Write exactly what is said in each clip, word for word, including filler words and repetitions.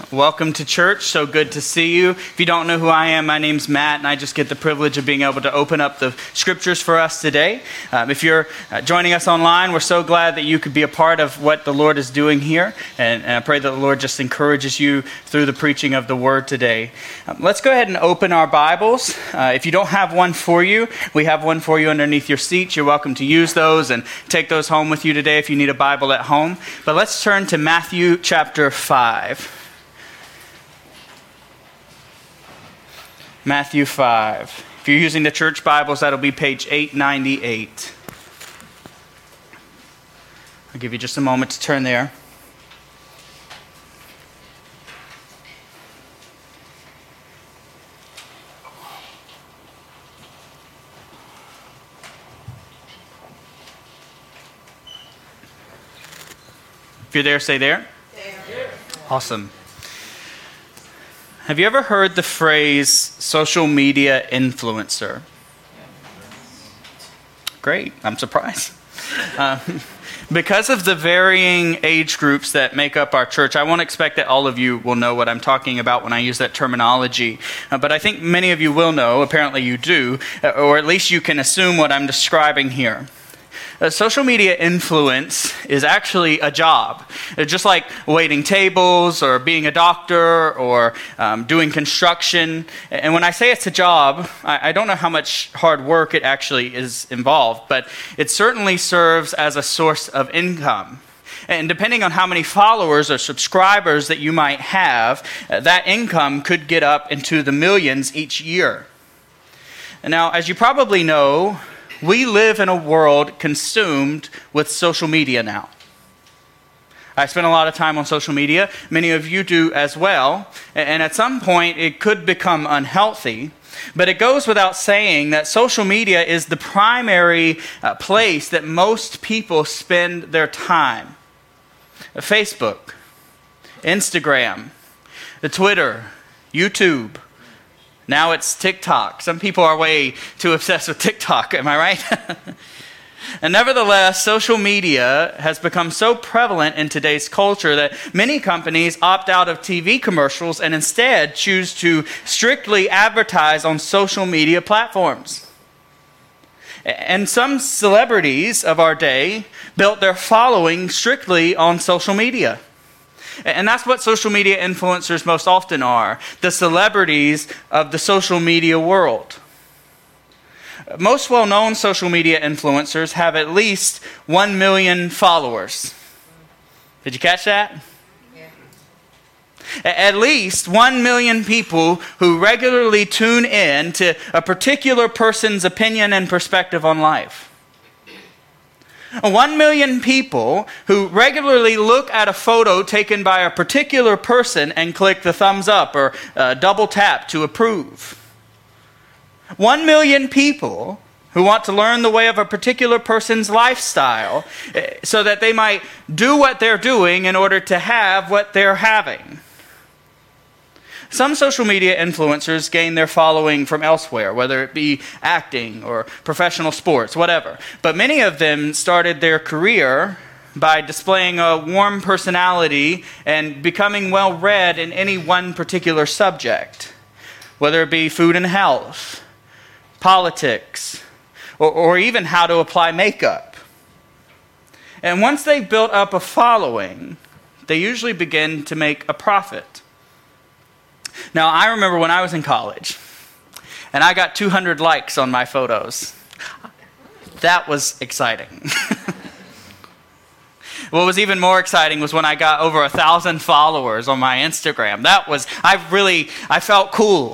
Welcome to church. So good to see you. If you don't know who I am, my name's Matt, and I just get the privilege of being able to open up the scriptures for us today. Um, if you're uh, joining us online, we're so glad that you could be a part of what the Lord is doing here, and, and I pray that the Lord just encourages you through the preaching of the Word today. Um, let's go ahead and open our Bibles. Uh, if you don't have one for you, we have one for you underneath your seats. You're welcome to use those and take those home with you today if you need a Bible at home. But let's turn to Matthew chapter five. Matthew five. If you're using the church Bibles, that'll be page eight ninety-eight. I'll give you just a moment to turn there. If you're there, say there. There. Awesome. Have you ever heard the phrase social media influencer? Great, I'm surprised. Uh, because of the varying age groups that make up our church, I won't expect that all of you will know what I'm talking about when I use that terminology. Uh, but I think many of you will know, apparently you do, uh, or at least you can assume what I'm describing here. Uh, social media influence is actually a job. It's just like waiting tables or being a doctor or um, doing construction. And when I say it's a job, I, I don't know how much hard work it actually is involved, but it certainly serves as a source of income. And depending on how many followers or subscribers that you might have, uh, that income could get up into the millions each year. And now, as you probably know, we live in a world consumed with social media now. I spend a lot of time on social media. Many of you do as well. And at some point, it could become unhealthy. But it goes without saying that social media is the primary uh, place that most people spend their time. Facebook, Instagram, the Twitter, YouTube. Now it's TikTok. Some people are way too obsessed with TikTok, am I right? And nevertheless, social media has become so prevalent in today's culture that many companies opt out of T V commercials and instead choose to strictly advertise on social media platforms. And some celebrities of our day built their following strictly on social media. And that's what social media influencers most often are, the celebrities of the social media world. Most well-known social media influencers have at least one million followers. Did you catch that? Yeah. At least one million people who regularly tune in to a particular person's opinion and perspective on life. One million people who regularly look at a photo taken by a particular person and click the thumbs up or uh, double tap to approve. One million people who want to learn the way of a particular person's lifestyle so that they might do what they're doing in order to have what they're having. Some social media influencers gain their following from elsewhere, whether it be acting or professional sports, whatever. But many of them started their career by displaying a warm personality and becoming well-read in any one particular subject, whether it be food and health, politics, or, or even how to apply makeup. And once they've built up a following, they usually begin to make a profit. Now, I remember when I was in college, and I got two hundred likes on my photos. That was exciting. What was even more exciting was when I got over a thousand followers on my Instagram. That was, I really, I felt cool.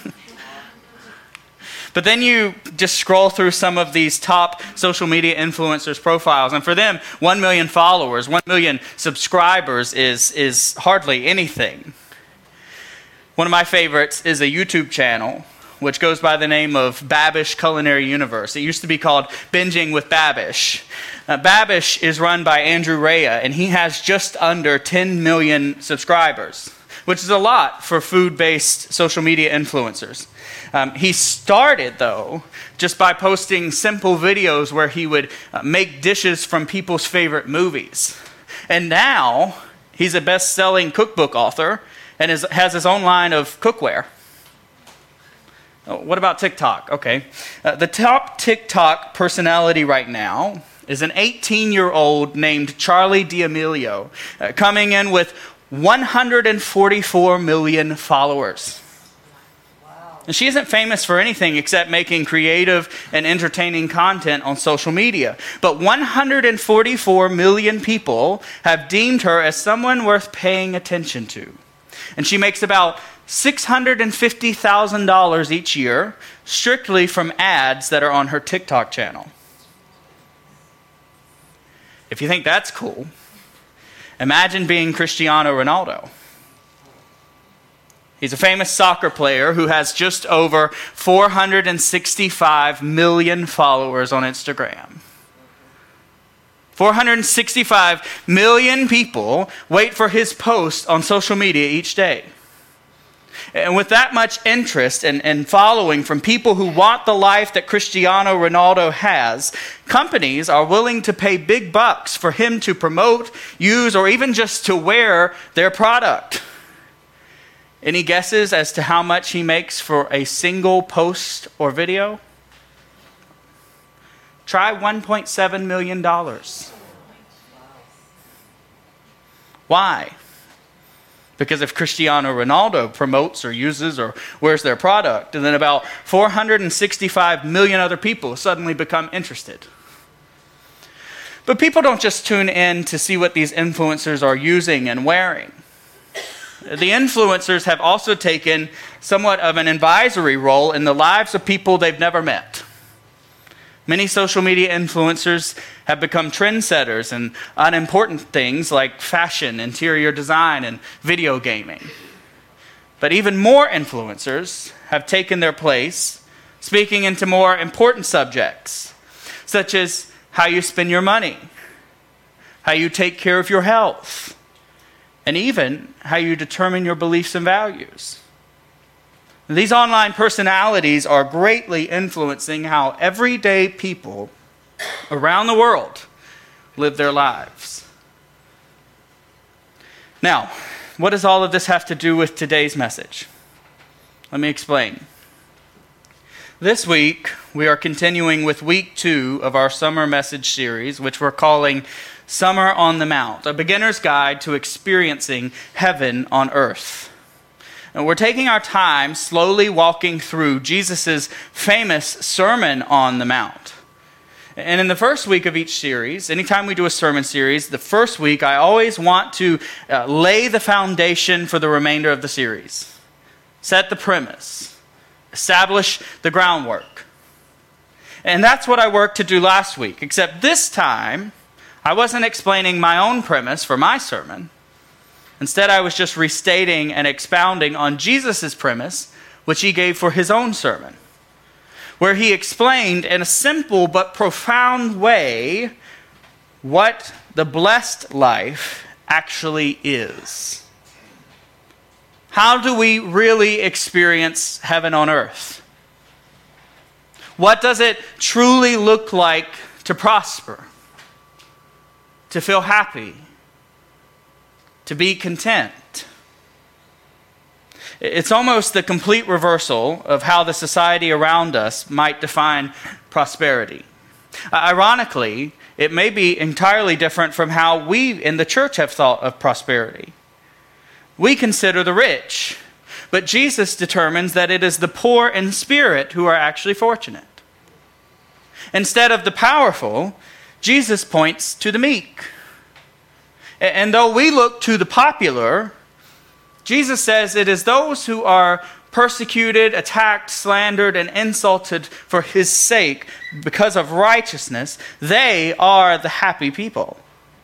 But then you just scroll through some of these top social media influencers' profiles, and for them, one million followers, one million subscribers is, is hardly anything. One of my favorites is a YouTube channel, which goes by the name of Babish Culinary Universe. It used to be called Binging with Babish. Uh, Babish is run by Andrew Rea, and he has just under ten million subscribers, which is a lot for food-based social media influencers. Um, he started, though, just by posting simple videos where he would uh, make dishes from people's favorite movies. And now, he's a best-selling cookbook author, and is, has his own line of cookware. Oh, what about TikTok? Okay. Uh, the top TikTok personality right now is an eighteen-year-old named Charli D'Amelio, uh, coming in with one hundred forty-four million followers. Wow. And she isn't famous for anything except making creative and entertaining content on social media. But one hundred forty-four million people have deemed her as someone worth paying attention to. And she makes about six hundred fifty thousand dollars each year strictly from ads that are on her TikTok channel. If you think that's cool, imagine being Cristiano Ronaldo. He's a famous soccer player who has just over four hundred sixty-five million followers on Instagram. four hundred sixty-five million people wait for his posts on social media each day. And with that much interest and, and following from people who want the life that Cristiano Ronaldo has, companies are willing to pay big bucks for him to promote, use, or even just to wear their product. Any guesses as to how much he makes for a single post or video? Try one point seven million dollars. Why? Because if Cristiano Ronaldo promotes or uses or wears their product, and then about four hundred sixty-five million other people suddenly become interested. But people don't just tune in to see what these influencers are using and wearing. The influencers have also taken somewhat of an advisory role in the lives of people they've never met. Many social media influencers have become trendsetters in unimportant things like fashion, interior design, and video gaming. But even more influencers have taken their place, speaking into more important subjects, such as how you spend your money, how you take care of your health, and even how you determine your beliefs and values. These online personalities are greatly influencing how everyday people around the world live their lives. Now, what does all of this have to do with today's message? Let me explain. This week, we are continuing with week two of our summer message series, which we're calling Summer on the Mount, a beginner's guide to experiencing heaven on earth. And we're taking our time slowly walking through Jesus' famous Sermon on the Mount. And in the first week of each series, anytime we do a sermon series, the first week I always want to uh, lay the foundation for the remainder of the series. Set the premise. Establish the groundwork. And that's what I worked to do last week, except this time I wasn't explaining my own premise for my sermon. Instead, I was just restating and expounding on Jesus' premise, which he gave for his own sermon, where he explained in a simple but profound way what the blessed life actually is. How do we really experience heaven on earth? What does it truly look like to prosper, to feel happy, to be content? It's almost the complete reversal of how the society around us might define prosperity. Ironically, it may be entirely different from how we in the church have thought of prosperity. We consider the rich, but Jesus determines that it is the poor in spirit who are actually fortunate. Instead of the powerful, Jesus points to the meek. And though we look to the popular, Jesus says it is those who are persecuted, attacked, slandered, and insulted for his sake because of righteousness, they are the happy people.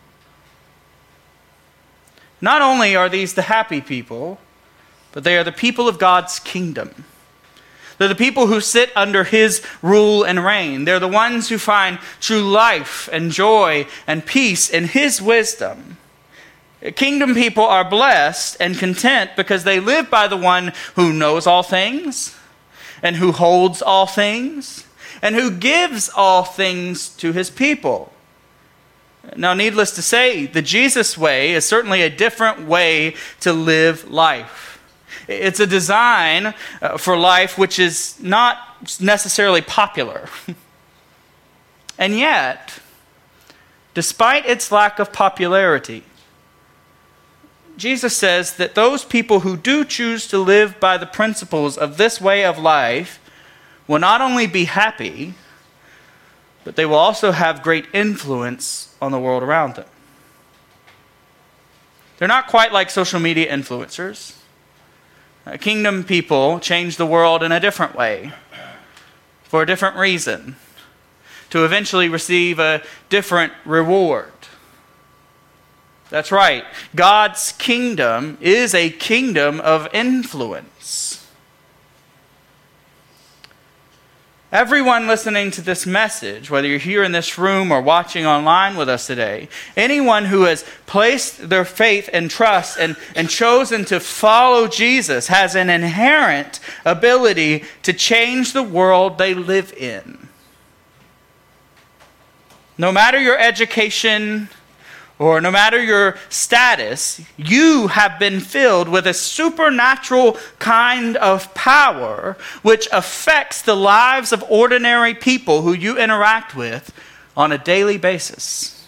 Not only are these the happy people, but they are the people of God's kingdom. They're the people who sit under his rule and reign. They're the ones who find true life and joy and peace in his wisdom. Kingdom people are blessed and content because they live by the one who knows all things and who holds all things and who gives all things to his people. Now, needless to say, the Jesus way is certainly a different way to live life. It's a design uh, for life which is not necessarily popular. And yet, despite its lack of popularity, Jesus says that those people who do choose to live by the principles of this way of life will not only be happy, but they will also have great influence on the world around them. They're not quite like social media influencers. Uh, kingdom people change the world in a different way, for a different reason, to eventually receive a different reward. That's right. God's kingdom is a kingdom of influence. Everyone listening to this message, whether you're here in this room or watching online with us today, anyone who has placed their faith and trust and, and chosen to follow Jesus has an inherent ability to change the world they live in. No matter your education, or no matter your status, you have been filled with a supernatural kind of power which affects the lives of ordinary people who you interact with on a daily basis.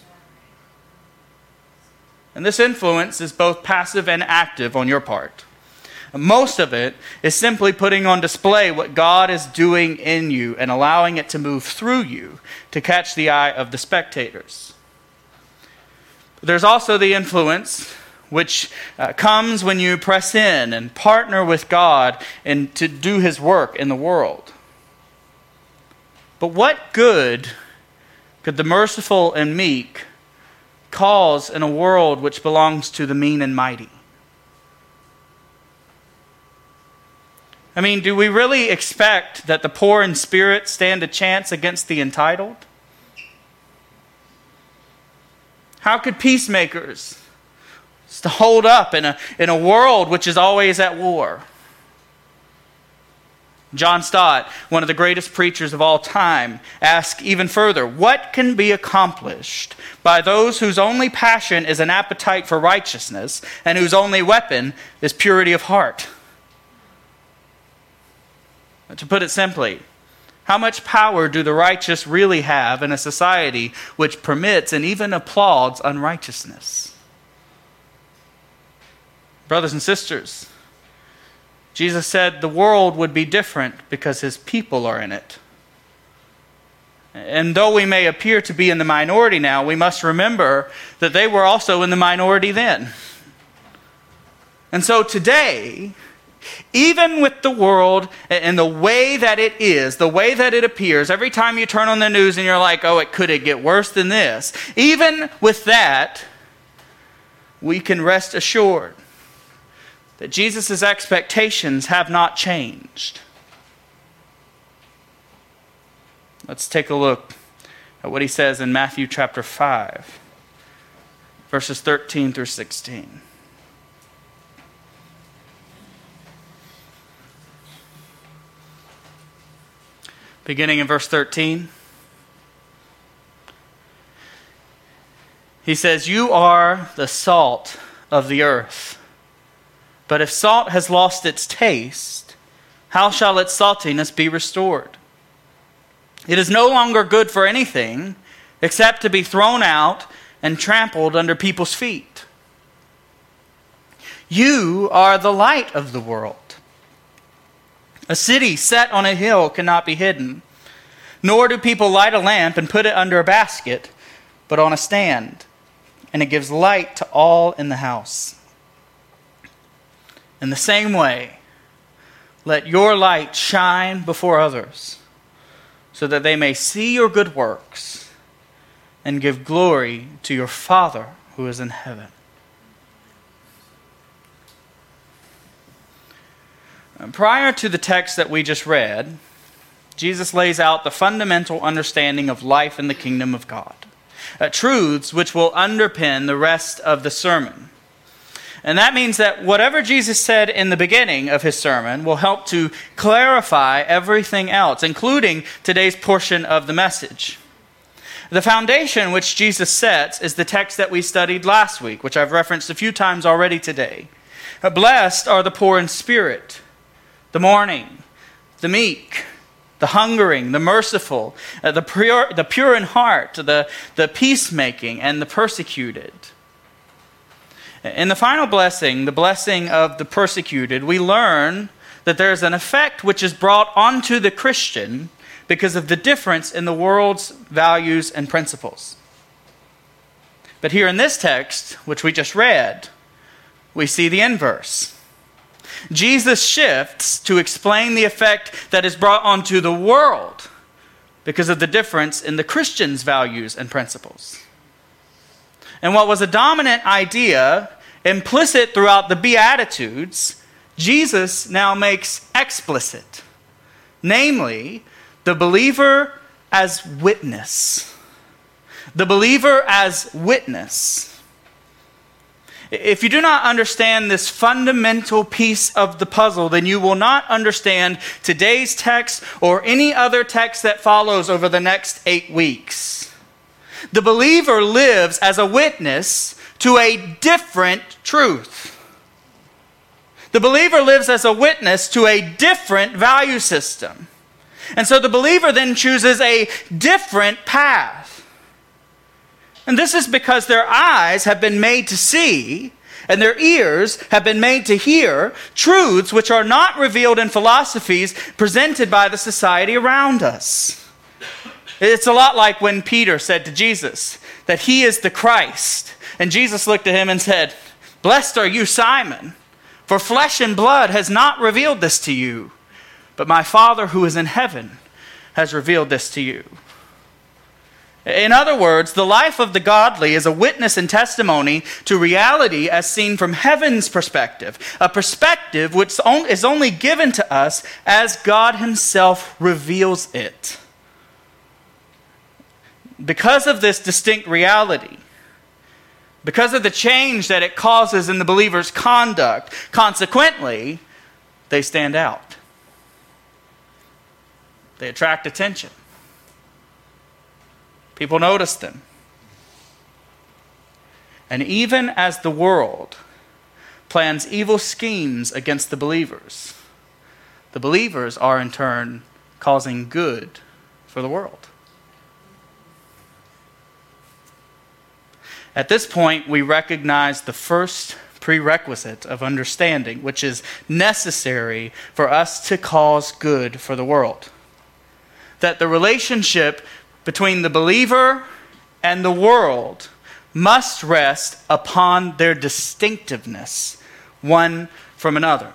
And this influence is both passive and active on your part. Most of it is simply putting on display what God is doing in you and allowing it to move through you to catch the eye of the spectators. There's also the influence which uh, comes when you press in and partner with God and to do His work in the world. But what good could the merciful and meek cause in a world which belongs to the mean and mighty? I mean, do we really expect that the poor in spirit stand a chance against the entitled? How could peacemakers hold up in a, in a world which is always at war? John Stott, one of the greatest preachers of all time, asks even further, what can be accomplished by those whose only passion is an appetite for righteousness and whose only weapon is purity of heart? To put it simply, how much power do the righteous really have in a society which permits and even applauds unrighteousness? Brothers and sisters, Jesus said the world would be different because His people are in it. And though we may appear to be in the minority now, we must remember that they were also in the minority then. And so today, even with the world and the way that it is, the way that it appears, every time you turn on the news and you're like, oh, it could it get worse than this? Even with that, we can rest assured that Jesus' expectations have not changed. Let's take a look at what He says in Matthew chapter five, verses thirteen through sixteen. Beginning in verse thirteen, He says, "You are the salt of the earth. But if salt has lost its taste, how shall its saltiness be restored? It is no longer good for anything except to be thrown out and trampled under people's feet. You are the light of the world. A city set on a hill cannot be hidden, nor do people light a lamp and put it under a basket, but on a stand, and it gives light to all in the house. In the same way, let your light shine before others, so that they may see your good works and give glory to your Father who is in heaven." Prior to the text that we just read, Jesus lays out the fundamental understanding of life in the kingdom of God, uh, truths which will underpin the rest of the sermon. And that means that whatever Jesus said in the beginning of His sermon will help to clarify everything else, including today's portion of the message. The foundation which Jesus sets is the text that we studied last week, which I've referenced a few times already today. Blessed are the poor in spirit, the mourning, the meek, the hungering, the merciful, uh, the pure, the pure in heart, the, the peacemaking, and the persecuted. In the final blessing, the blessing of the persecuted, we learn that there is an effect which is brought onto the Christian because of the difference in the world's values and principles. But here in this text, which we just read, we see the inverse. Jesus shifts to explain the effect that is brought onto the world because of the difference in the Christian's values and principles. And what was a dominant idea implicit throughout the Beatitudes, Jesus now makes explicit. Namely, the believer as witness. The believer as witness. If you do not understand this fundamental piece of the puzzle, then you will not understand today's text or any other text that follows over the next eight weeks. The believer lives as a witness to a different truth. The believer lives as a witness to a different value system. And so the believer then chooses a different path. And this is because their eyes have been made to see, and their ears have been made to hear truths which are not revealed in philosophies presented by the society around us. It's a lot like when Peter said to Jesus that he is the Christ. And Jesus looked at him and said, "Blessed are you, Simon, for flesh and blood has not revealed this to you, but my Father who is in heaven has revealed this to you." In other words, the life of the godly is a witness and testimony to reality as seen from heaven's perspective, a perspective which is only given to us as God himself reveals it. Because of this distinct reality, because of the change that it causes in the believer's conduct, consequently, they stand out. They attract attention. People notice them. And even as the world plans evil schemes against the believers, the believers are in turn causing good for the world. At this point, we recognize the first prerequisite of understanding, which is necessary for us to cause good for the world. That the relationship between the believer and the world must rest upon their distinctiveness, one from another.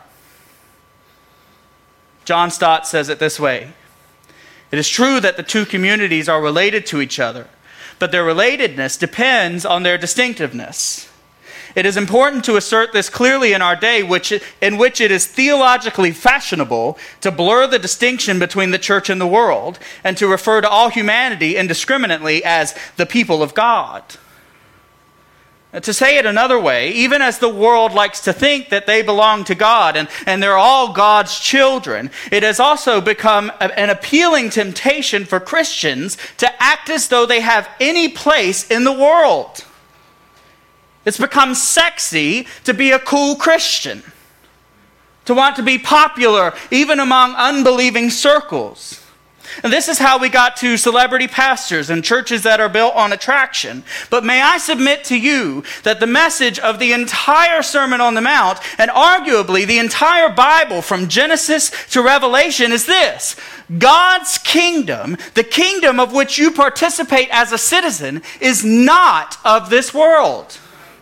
John Stott says it this way: "It is true that the two communities are related to each other, but their relatedness depends on their distinctiveness. It is important to assert this clearly in our day, which, in which it is theologically fashionable to blur the distinction between the church and the world, and to refer to all humanity indiscriminately as the people of God." To say it another way, even as the world likes to think that they belong to God and, and they're all God's children, it has also become a, an appealing temptation for Christians to act as though they have any place in the world. It's become sexy to be a cool Christian, to want to be popular even among unbelieving circles. And this is how we got to celebrity pastors and churches that are built on attraction. But may I submit to you that the message of the entire Sermon on the Mount, and arguably the entire Bible from Genesis to Revelation, is this: God's kingdom, the kingdom of which you participate as a citizen, is not of this world.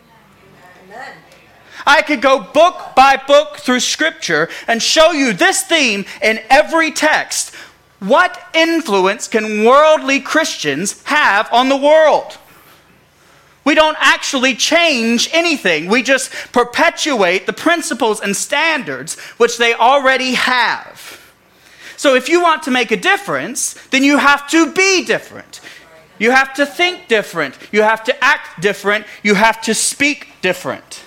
I could go book by book through Scripture and show you this theme in every text. What influence can worldly Christians have on the world? We don't actually change anything. We just perpetuate the principles and standards which they already have. So if you want to make a difference, then you have to be different. You have to think different. You have to act different. You have to speak different.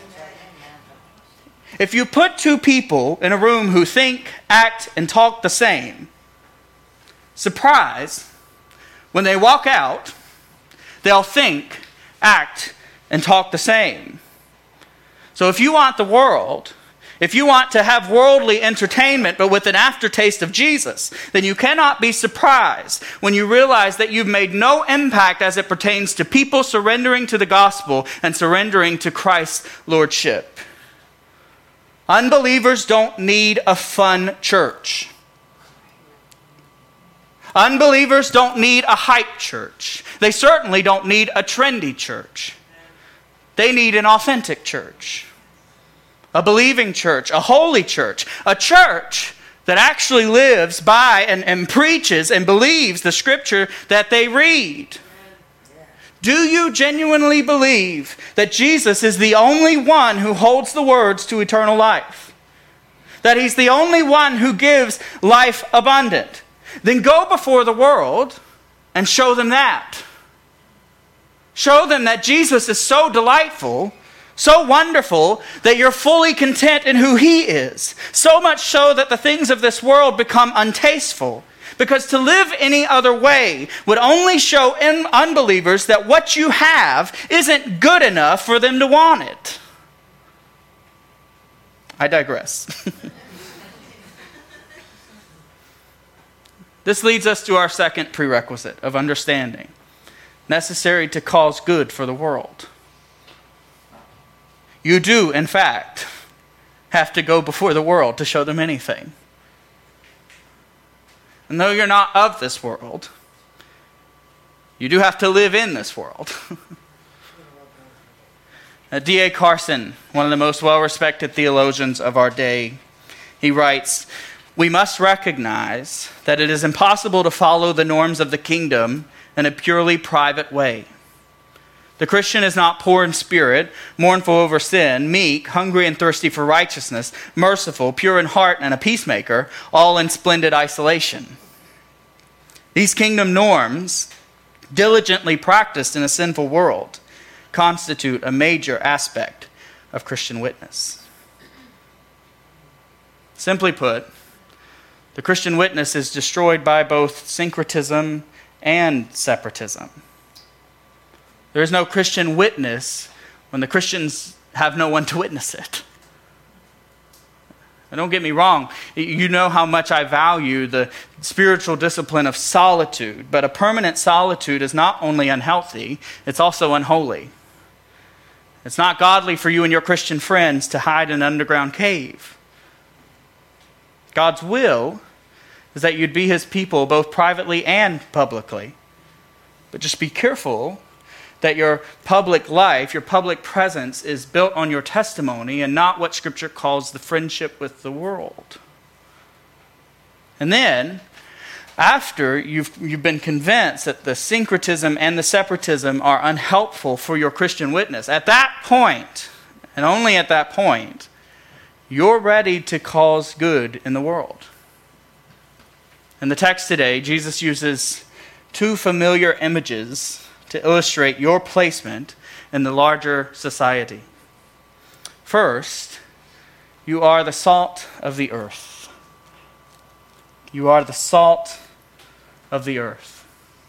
If you put two people in a room who think, act, and talk the same, surprise, when they walk out, they'll think, act, and talk the same. So if you want the world, if you want to have worldly entertainment but with an aftertaste of Jesus, then you cannot be surprised when you realize that you've made no impact as it pertains to people surrendering to the gospel and surrendering to Christ's lordship. Unbelievers don't need a fun church. Unbelievers don't need a hype church. They certainly don't need a trendy church. They need an authentic church. A believing church, a holy church, a church that actually lives by and, and preaches and believes the scripture that they read. Do you genuinely believe that Jesus is the only one who holds the words to eternal life? That he's the only one who gives life abundant? Then go before the world and show them that. Show them that Jesus is so delightful, so wonderful, that you're fully content in who he is. So much so that the things of this world become untasteful. Because to live any other way would only show in unbelievers that what you have isn't good enough for them to want it. I digress. This leads us to our second prerequisite of understanding, necessary to cause good for the world. You do, in fact, have to go before the world to show them anything. And though you're not of this world, you do have to live in this world. D A Carson, one of the most well-respected theologians of our day, he writes, "We must recognize that it is impossible to follow the norms of the kingdom in a purely private way. The Christian is not poor in spirit, mournful over sin, meek, hungry and thirsty for righteousness, merciful, pure in heart, and a peacemaker, all in splendid isolation. These kingdom norms, diligently practiced in a sinful world, constitute a major aspect of Christian witness." Simply put, the Christian witness is destroyed by both syncretism and separatism. There is no Christian witness when the Christians have no one to witness it. And don't get me wrong, you know how much I value the spiritual discipline of solitude, but a permanent solitude is not only unhealthy, it's also unholy. It's not godly for you and your Christian friends to hide in an underground cave. God's will is that you'd be his people both privately and publicly. But just be careful that your public life, your public presence is built on your testimony and not what Scripture calls the friendship with the world. And then, after you've, you've been convinced that the syncretism and the separatism are unhelpful for your Christian witness, at that point, and only at that point, you're ready to cause good in the world. In the text today, Jesus uses two familiar images to illustrate your placement in the larger society. First, you are the salt of the earth. You are the salt of the earth.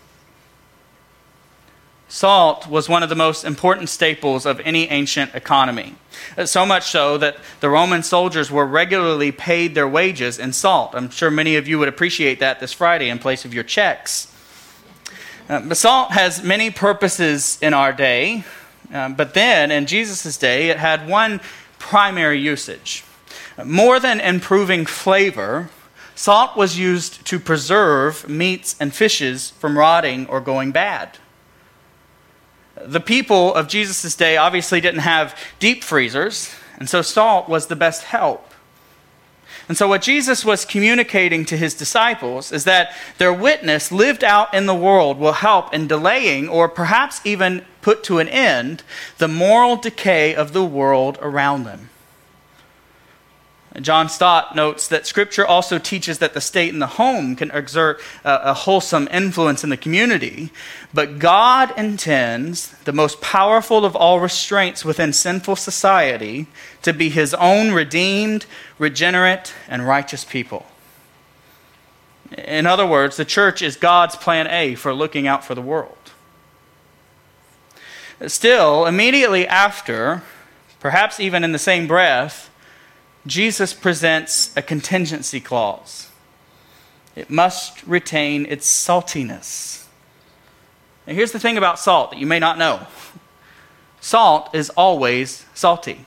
Salt was one of the most important staples of any ancient economy. So much so that the Roman soldiers were regularly paid their wages in salt. I'm sure many of you would appreciate that this Friday in place of your checks. Uh, but salt has many purposes in our day, uh, but then in Jesus' day it had one primary usage. More than improving flavor, salt was used to preserve meats and fishes from rotting or going bad. The people of Jesus' day obviously didn't have deep freezers, and so salt was the best help. And so what Jesus was communicating to his disciples is that their witness lived out in the world will help in delaying or perhaps even put to an end the moral decay of the world around them. John Stott notes that Scripture also teaches that the state and the home can exert a, a wholesome influence in the community, but God intends the most powerful of all restraints within sinful society to be his own redeemed, regenerate, and righteous people. In other words, the church is God's plan A for looking out for the world. Still, immediately after, perhaps even in the same breath, Jesus presents a contingency clause. It must retain its saltiness. And here's the thing about salt that you may not know. Salt is always salty.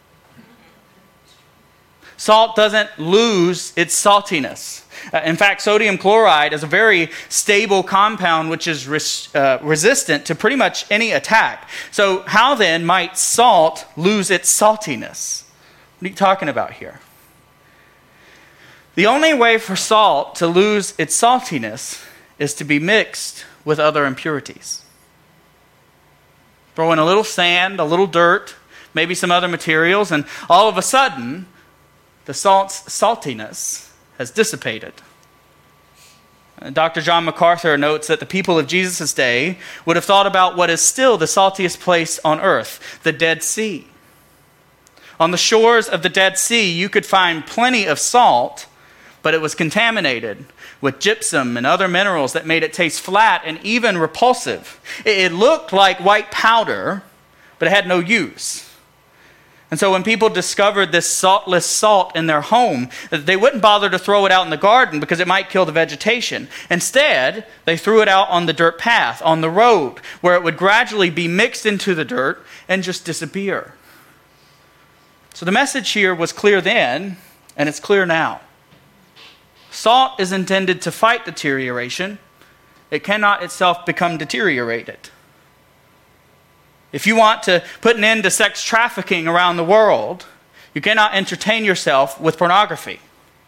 Salt doesn't lose its saltiness. Uh, in fact, sodium chloride is a very stable compound which is res- uh, resistant to pretty much any attack. So how then might salt lose its saltiness? What are you talking about here? The only way for salt to lose its saltiness is to be mixed with other impurities. Throw in a little sand, a little dirt, maybe some other materials, and all of a sudden, the salt's saltiness has dissipated. Doctor John MacArthur notes that the people of Jesus' day would have thought about what is still the saltiest place on earth, the Dead Sea. On the shores of the Dead Sea, you could find plenty of salt, but it was contaminated with gypsum and other minerals that made it taste flat and even repulsive. It looked like white powder, but it had no use. And so when people discovered this saltless salt in their home, they wouldn't bother to throw it out in the garden because it might kill the vegetation. Instead, they threw it out on the dirt path, on the road, where it would gradually be mixed into the dirt and just disappear. So the message here was clear then, and it's clear now. Salt is intended to fight deterioration. It cannot itself become deteriorated. If you want to put an end to sex trafficking around the world, you cannot entertain yourself with pornography.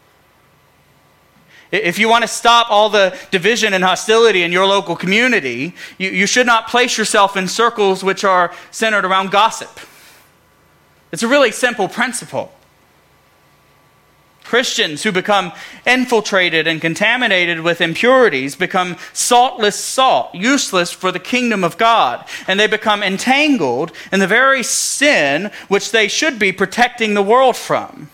If you want to stop all the division and hostility in your local community, you, you should not place yourself in circles which are centered around gossip. It's a really simple principle. Christians who become infiltrated and contaminated with impurities become saltless salt, useless for the kingdom of God. And they become entangled in the very sin which they should be protecting the world from.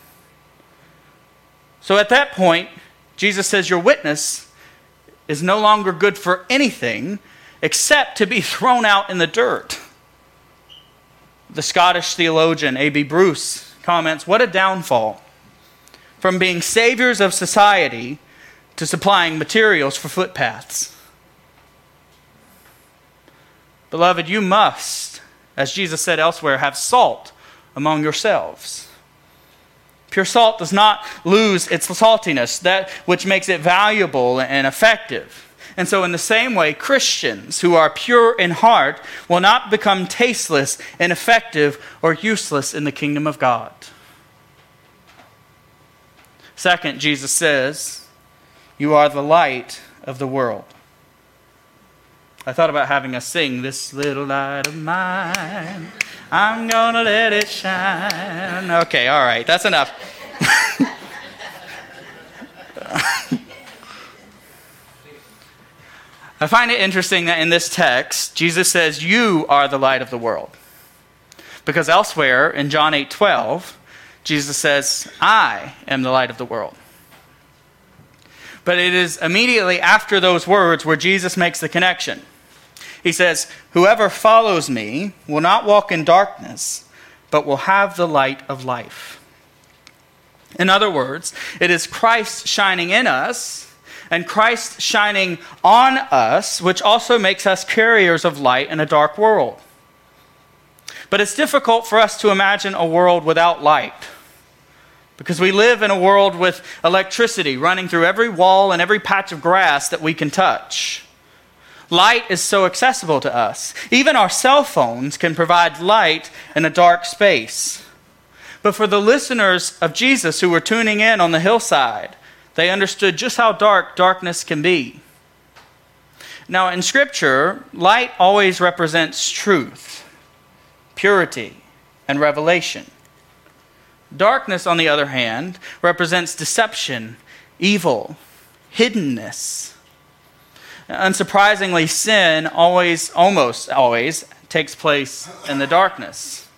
So at that point, Jesus says your witness is no longer good for anything except to be thrown out in the dirt. The Scottish theologian A B Bruce comments, what a downfall. From being saviors of society to supplying materials for footpaths. Beloved, you must, as Jesus said elsewhere, have salt among yourselves. Pure salt does not lose its saltiness, that which makes it valuable and effective. And so in the same way, Christians who are pure in heart will not become tasteless, ineffective, or useless in the kingdom of God. Second, Jesus says, you are the light of the world. I thought about having us sing, this little light of mine, I'm gonna let it shine. Okay, all right, that's enough. I find it interesting that in this text, Jesus says, you are the light of the world. Because elsewhere in John eight twelve, Jesus says, I am the light of the world. But it is immediately after those words where Jesus makes the connection. He says, whoever follows me will not walk in darkness, but will have the light of life. In other words, it is Christ shining in us and Christ shining on us, which also makes us carriers of light in a dark world. But it's difficult for us to imagine a world without light. Because we live in a world with electricity running through every wall and every patch of grass that we can touch. Light is so accessible to us. Even our cell phones can provide light in a dark space. But for the listeners of Jesus who were tuning in on the hillside, they understood just how dark darkness can be. Now in Scripture, light always represents truth, purity, and revelation. Darkness, on the other hand, represents deception, evil, hiddenness. Unsurprisingly, sin always, almost always, takes place in the darkness.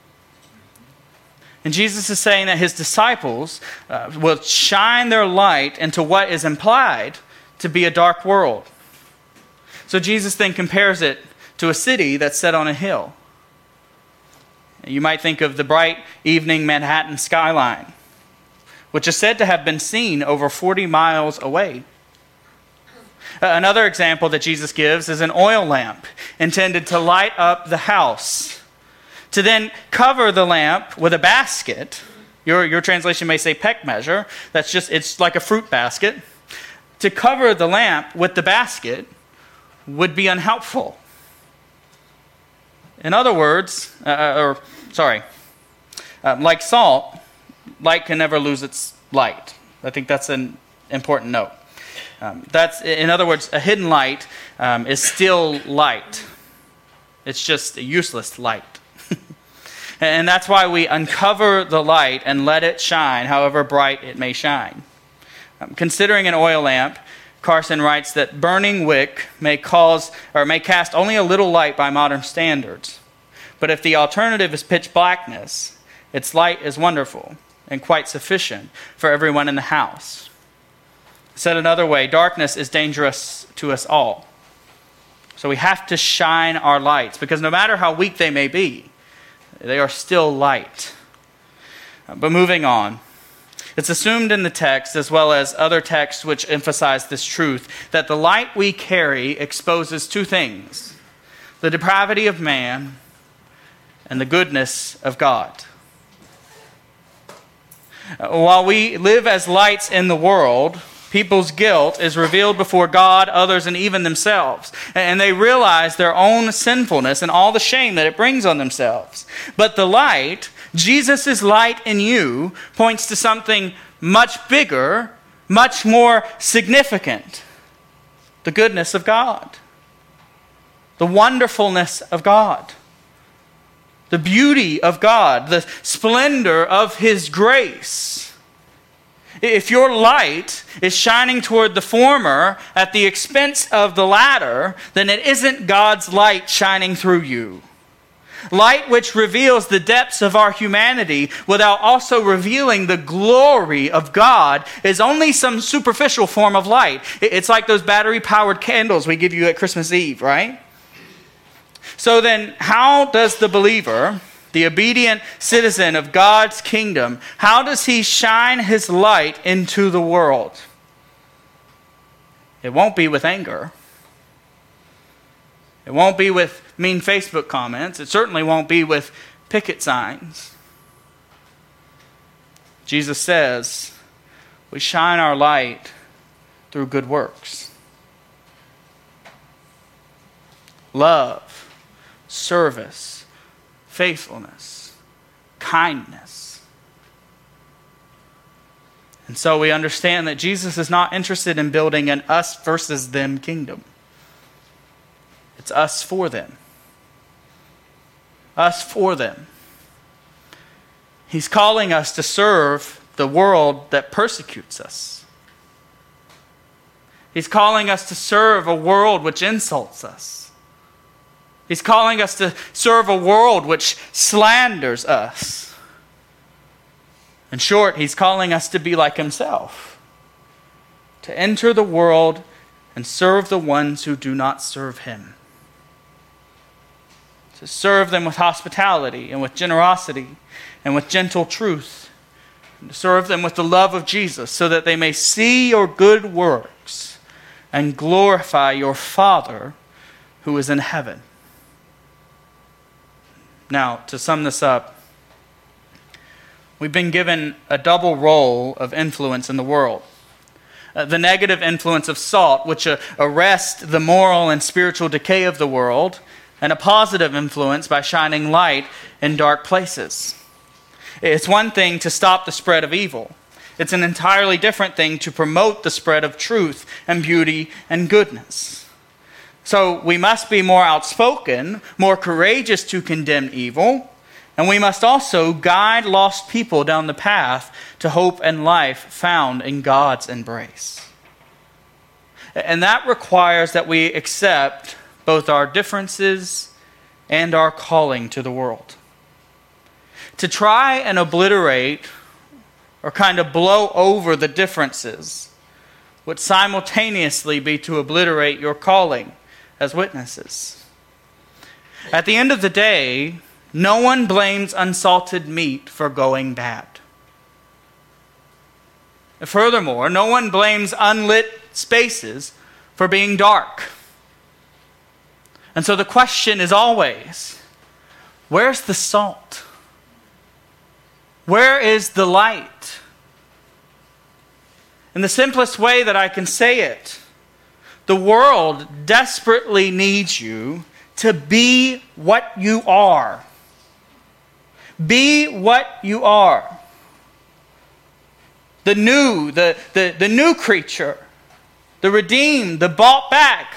And Jesus is saying that his disciples uh, will shine their light into what is implied to be a dark world. So Jesus then compares it to a city that's set on a hill. You might think of the bright evening Manhattan skyline, which is said to have been seen over forty miles away. Another example that Jesus gives is an oil lamp intended to light up the house, to then cover the lamp with a basket. Your, your translation may say peck measure. That's just, it's like a fruit basket. To cover the lamp with the basket would be unhelpful. In other words, uh, or sorry, uh, like salt, light can never lose its light. I think that's an important note. Um, that's, in other words, a hidden light um, is still light. It's just a useless light. And that's why we uncover the light and let it shine, however bright it may shine. Um, considering an oil lamp, Carson writes that burning wick may cause or may cast only a little light by modern standards. But if the alternative is pitch blackness, its light is wonderful and quite sufficient for everyone in the house. Said another way, darkness is dangerous to us all. So we have to shine our lights, because no matter how weak they may be, they are still light. But moving on, it's assumed in the text, as well as other texts which emphasize this truth, that the light we carry exposes two things: the depravity of man and the goodness of God. While we live as lights in the world, people's guilt is revealed before God, others, and even themselves. And they realize their own sinfulness and all the shame that it brings on themselves. But the light, Jesus' light in you, points to something much bigger, much more significant: the goodness of God, the wonderfulness of God, the beauty of God, the splendor of His grace. If your light is shining toward the former at the expense of the latter, then it isn't God's light shining through you. Light which reveals the depths of our humanity without also revealing the glory of God is only some superficial form of light. It's like those battery-powered candles we give you at Christmas Eve, right? So then, how does the believer, the obedient citizen of God's kingdom, how does he shine his light into the world? It won't be with anger. It won't be with mean Facebook comments. It certainly won't be with picket signs. Jesus says we shine our light through good works. Love, service, faithfulness, kindness. And so we understand that Jesus is not interested in building an us versus them kingdom. It's us for them. Us for them. He's calling us to serve the world that persecutes us. He's calling us to serve a world which insults us. He's calling us to serve a world which slanders us. In short, he's calling us to be like himself, to enter the world and serve the ones who do not serve him, to serve them with hospitality and with generosity and with gentle truth, and to serve them with the love of Jesus, so that they may see your good works and glorify your Father who is in heaven. Now, to sum this up, we've been given a double role of influence in the world. Uh, the negative influence of salt, which uh, arrests the moral and spiritual decay of the world, and a positive influence by shining light in dark places. It's one thing to stop the spread of evil. It's an entirely different thing to promote the spread of truth and beauty and goodness. So we must be more outspoken, more courageous to condemn evil, and we must also guide lost people down the path to hope and life found in God's embrace. And that requires that we accept both our differences and our calling to the world. To try and obliterate or kind of blow over the differences would simultaneously be to obliterate your calling as witnesses. At the end of the day, no one blames unsalted meat for going bad. Furthermore, no one blames unlit spaces for being dark. And so the question is always, where's the salt? Where is the light? In the simplest way that I can say it, the world desperately needs you to be what you are. Be what you are. The new, the, the, the new creature, the redeemed, the bought back.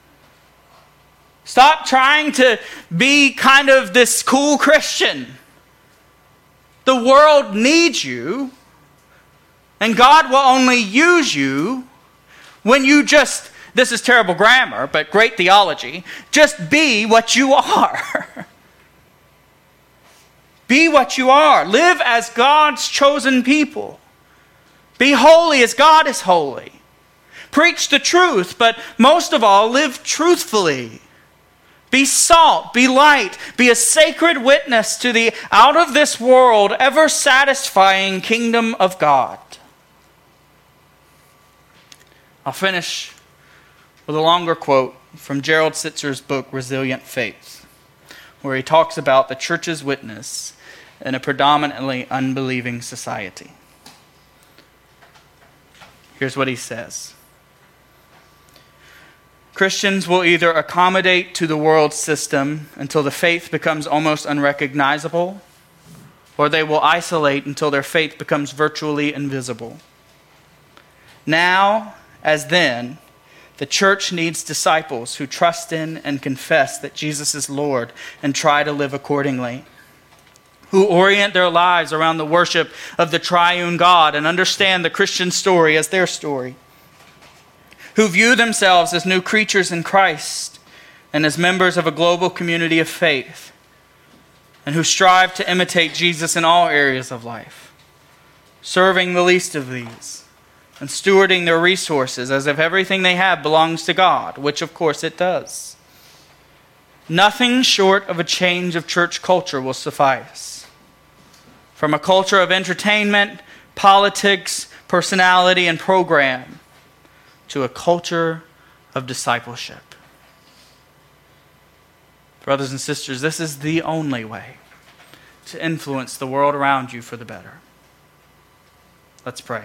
Stop trying to be kind of this cool Christian. The world needs you, and God will only use you when you just, this is terrible grammar, but great theology, just be what you are. Be what you are. Live as God's chosen people. Be holy as God is holy. Preach the truth, but most of all, live truthfully. Be salt, be light, be a sacred witness to the out of this world, ever satisfying kingdom of God. I'll finish with a longer quote from Gerald Sitzer's book, Resilient Faith, where he talks about the church's witness in a predominantly unbelieving society. Here's what he says. Christians will either accommodate to the world's system until the faith becomes almost unrecognizable, or they will isolate until their faith becomes virtually invisible. Now, as then, the church needs disciples who trust in and confess that Jesus is Lord and try to live accordingly, who orient their lives around the worship of the triune God and understand the Christian story as their story, who view themselves as new creatures in Christ and as members of a global community of faith, and who strive to imitate Jesus in all areas of life, serving the least of these, and stewarding their resources as if everything they have belongs to God, which of course it does. Nothing short of a change of church culture will suffice. From a culture of entertainment, politics, personality, and program, to a culture of discipleship. Brothers and sisters, this is the only way to influence the world around you for the better. Let's pray.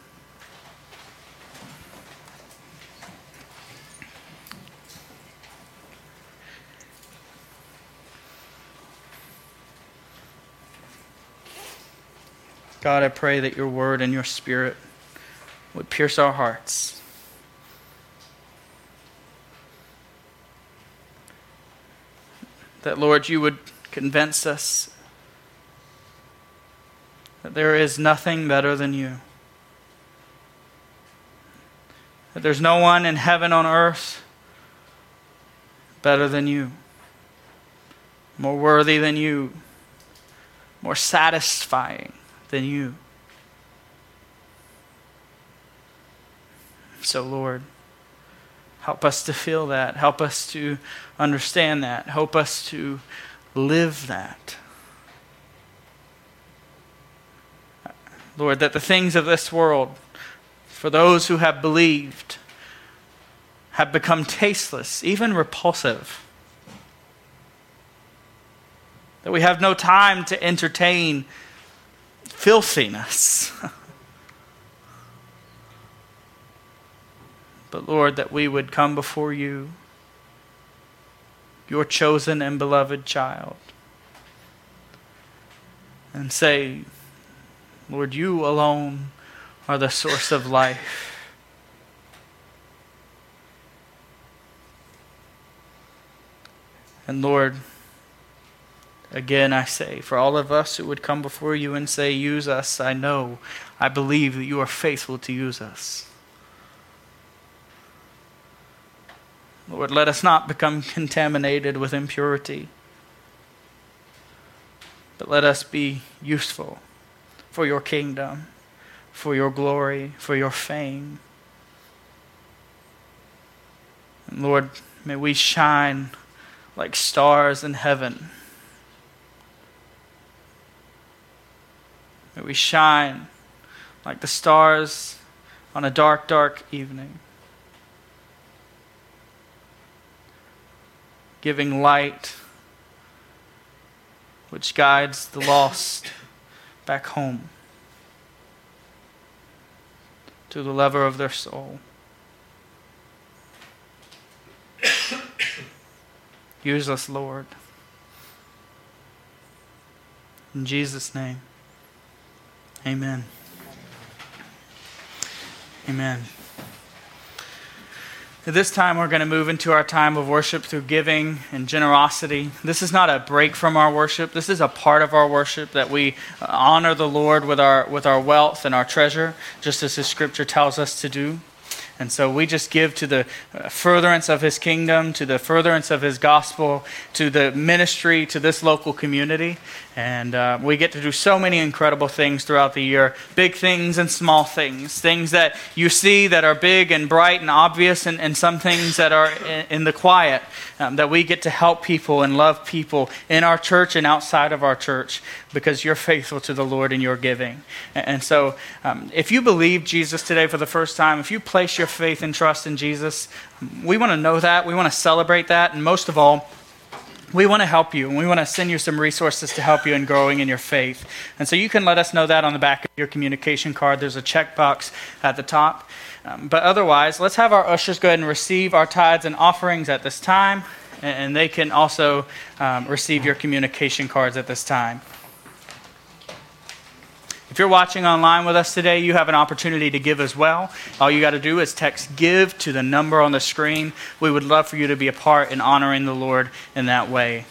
God, I pray that your word and your spirit would pierce our hearts. That, Lord, you would convince us that there is nothing better than you. That there's no one in heaven on earth better than you, more worthy than you, more satisfying than you. So, Lord, help us to feel that. Help us to understand that. Help us to live that. Lord, that the things of this world, for those who have believed, have become tasteless, even repulsive. That we have no time to entertain filthiness. But Lord, that we would come before you, your chosen and beloved child, and say, Lord, you alone are the source of life. And Lord, again I say, for all of us who would come before you and say, use us, I know, I believe that you are faithful to use us. Lord, let us not become contaminated with impurity, but let us be useful for your kingdom, for your glory, for your fame. And Lord, may we shine like stars in heaven. May we shine like the stars on a dark, dark evening, giving light which guides the lost back home to the lover of their soul. Use us, Lord. In Jesus' name, amen. Amen. At this time, we're going to move into our time of worship through giving and generosity. This is not a break from our worship. This is a part of our worship, that we honor the Lord with our with our wealth and our treasure, just as His Scripture tells us to do. And so we just give to the furtherance of His kingdom, to the furtherance of His gospel, to the ministry, to this local community. And uh, we get to do so many incredible things throughout the year. Big things and small things. Things that you see that are big and bright and obvious, and, and some things that are in, in the quiet. Um, that we get to help people and love people in our church and outside of our church, because you're faithful to the Lord in your giving. And, and so um, if you believe Jesus today for the first time, if you place your faith and trust in Jesus, we want to know that. We want to celebrate that. And most of all, we want to help you, and we want to send you some resources to help you in growing in your faith. And so you can let us know that on the back of your communication card. There's a checkbox at the top. Um, but otherwise, let's have our ushers go ahead and receive our tithes and offerings at this time. And, and they can also um, receive your communication cards at this time. If you're watching online with us today, you have an opportunity to give as well. All you got to do is text GIVE to the number on the screen. We would love for you to be a part in honoring the Lord in that way.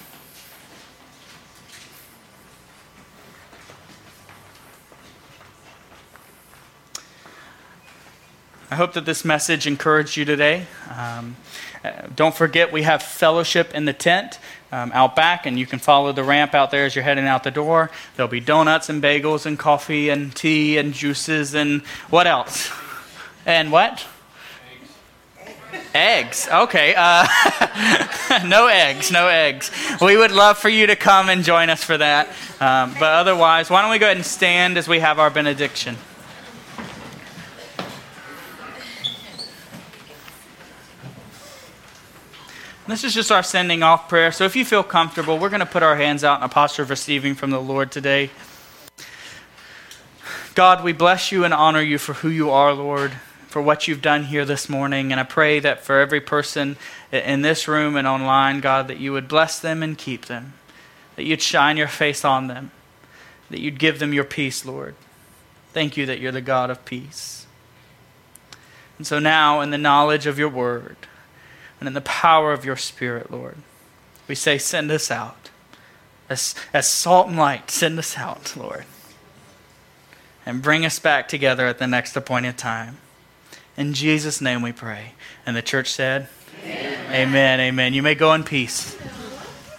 I hope that this message encouraged you today. Um, uh, don't forget, we have fellowship in the tent um, out back, and you can follow the ramp out there as you're heading out the door. There'll be donuts and bagels and coffee and tea and juices and what else? And what? Eggs. Eggs. Okay. Uh, no eggs. No eggs. We would love for you to come and join us for that. Um, but otherwise, why don't we go ahead and stand as we have our benediction. This is just our sending off prayer. So if you feel comfortable, we're going to put our hands out in a posture of receiving from the Lord today. God, we bless you and honor you for who you are, Lord, for what you've done here this morning. And I pray that for every person in this room and online, God, that you would bless them and keep them, that you'd shine your face on them, that you'd give them your peace, Lord. Thank you that you're the God of peace. And so now, in the knowledge of your word, and in the power of your Spirit, Lord, we say, send us out. As, as salt and light, send us out, Lord. And bring us back together at the next appointed time. In Jesus' name we pray. And the church said, Amen. Amen. Amen. You may go in peace.